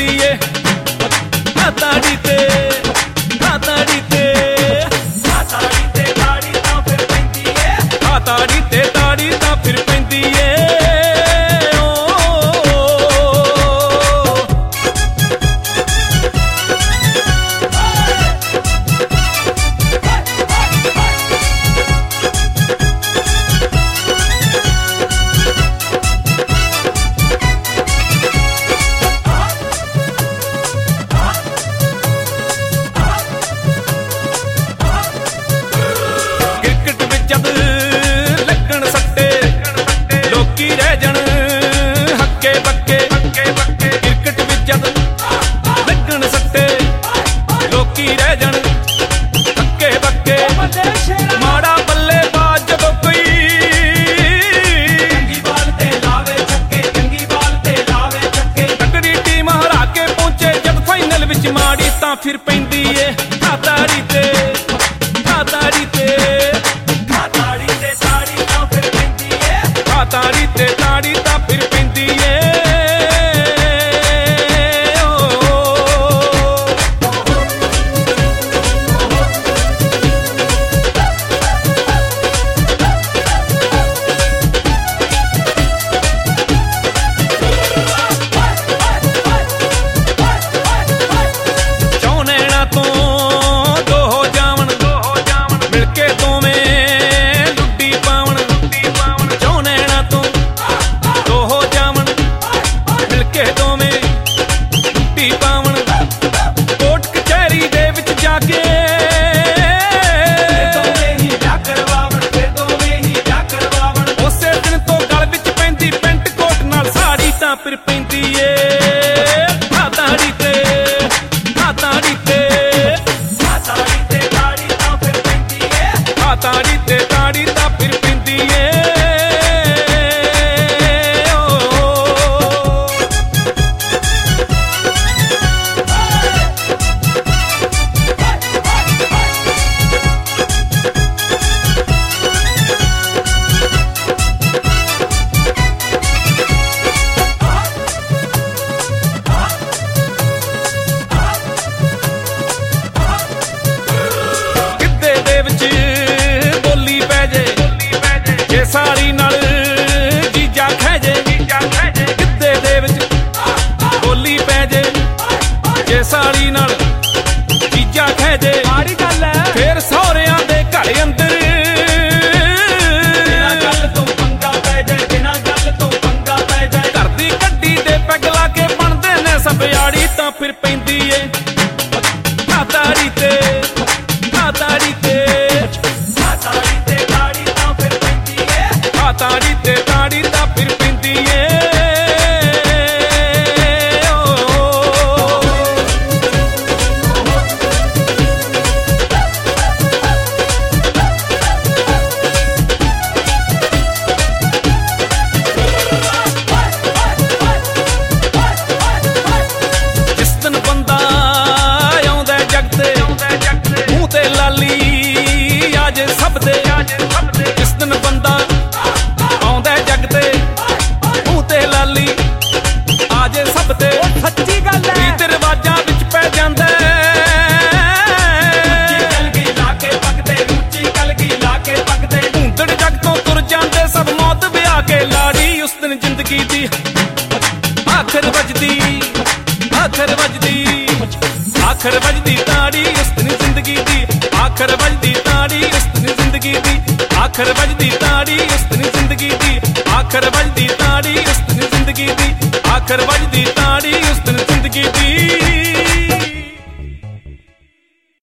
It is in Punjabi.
ਪੈਂਦੀ ਏ ਤਾੜੀ ਤੇ ਤਾੜੀ ਤੇ ਤਾੜੀ ਤੇ ਤਾੜੀ ਤਾਂ ਫਿਰ ਪੈਂਦੀ ਏ ਤਾੜੀ ਤੇ ਤਾੜੀ ਤਾਂ ਫਿਰ ਪੈਂਦੀ ਏ ਮਾੜਾ ਬੱਲੇਬਾਜ਼ ਜਦੋਂ ਕੋਈ ਚੰਗੀ ਬਾਲ ਤੇ ਲਾਵੇ ਛੱਕੇ ਚੰਗੀ ਬਾਲ ਤੇ ਲਾਵੇ ਛੱਕੇ ਤਕੜੀ ਟੀਮ ਹਰਾ ਕੇ ਪਹੁੰਚੇ ਜਦ ਫਾਈਨਲ ਵਿੱਚ ਮਾੜੀ ਤਾਂ ਫਿਰ ਪੈਂਦੀ ਏ ਤਾੜੀ ਤੇ ਤਾੜੀ ਤੇ ਤਾੜੀ ਤੇ ਤਾੜੀ ਤਾਂ ਫਿਰ ਪੈਂਦੀ ਏ ਤਾੜੀ ਤੇ ਤਾੜੀ ਤਾਂ ਫਿਰ ਪੈਂਦੀ ਏ ਫਿਰ ਪੈਂਦੀ ਏ ਤਾੜੀ ਤੇ ਤਾੜੀ ਤੇ ਤਾੜੀ ਤੇ ਤਾੜੀ ਤਾਂ ਫਿਰ ਪੈਂਦੀ ਏ ਤਾੜੀ ਤੇ ਤਾੜੀ ਤਾਂ ਫਿਰ ਪੈਂਦੀ ਏ ਸਾਰੀ ਨਾਲ ਜੀਜਾ ਖਹਿ ਜੇ ਗਿੱਧੇ ਦੇ ਵਿੱਚ ਬੋਲੀ ਪੈ ਜੇ ਜੇ ਸਾਰੀ ਨਾਲ ਜੀਜਾ ਖਹਿ ਜੇ ਮਾੜੀ ਗੱਲ ਐ ਫੇਰ ਸਹੁਰਿਆਂ ਦੇ ਘਰ ਅੰਦਰ ਬਿਨਾਂ ਗੱਲ ਤੋਂ ਪੰਗਾ ਪੈ ਜਾਏ ਬਿਨਾਂ ਗੱਲ ਤੋਂ ਪੰਗਾ ਪੈ ਜਾਏ ਘਰ ਦੀ ਗੱਡੀ ਦੇ ਪੈਗ ਲਾ ਕੇ ਬਣਦੇ ਨੇ ਸਭ ਯਾਰੀ ਤਾਂ ਫਿਰ ਪੈਂਦੀ ਏ ਤਾੜੀ ਤੇ ਤਾੜੀ ਤੇ ਤਾੜੀ ਤੇ ਤਾੜੀ ਤਾਂ ਫਿਰ ਤਾੜੀ ਤੇ ਤਾੜੀ ਤਾਂ ਫਿਰ ਪੈਂਦੀ ਏ ਜਿਸ ਦਿਨ ਬੰਦਾ ਆਉਂਦਾ ਜਗ ਤੇ ਮੂੰਹ ਤੇ ਲਾਲੀ ਆ ਜੇ ਸਭ ਦੇ ਜਿਸ ਦਿਨ ਬੰਦਾ ਜਗ ਤੇ ਮੂੰਹ ਤੇ ਲਾਲੀ ਆਜੇ ਸਭ ਤੇ ਸੱਚੀ ਗੱਲ ਐ ਰੀਤ ਰਿਵਾਜਾਂ ਵਿੱਚ ਪੈ ਜਾਂਦਾ ਉੱਚੀ ਕਲਗੀ ਲਾ ਕੇ ਪੱਕਦੇ ਉੱਚੀ ਕਲਗੀ ਲਾ ਕੇ ਪੱਕਦੇ ਢੂੰਡੜ ਜਗ ਤੋਂ ਤੁਰ ਜਾਂਦੇ ਸਭ ਮੌਤ ਵਿਆਹ ਕੇ ਲਾੜੀ ਉਸ ਦਿਨ ਜ਼ਿੰਦਗੀ ਦੀ ਆਖਰ ਵੱਜਦੀ ਤਾੜੀ ਉਸ ਦਿਨ ਜ਼ਿੰਦਗੀ ਦੀ ਆਖਰ ਵੱਜਦੀ ਤਾੜੀ ਉਸ ਦਿਨ ਜ਼ਿੰਦਗੀ ਦੀ ਆਖਰ ਵੱਜਦੀ ਤਾੜੀ ਉਸ ਦਿਨ ਜ਼ਿੰਦਗੀ ਦੀ ਆਖਰ ਵੱਜਦੀ ਤਾੜੀ ਉਸ ਦਿਨ ਜ਼ਿੰਦਗੀ ਦੀ ਆਖਰ ਵੱਜਦੀ ਤਾੜੀ ਉਸ ਦਿਨ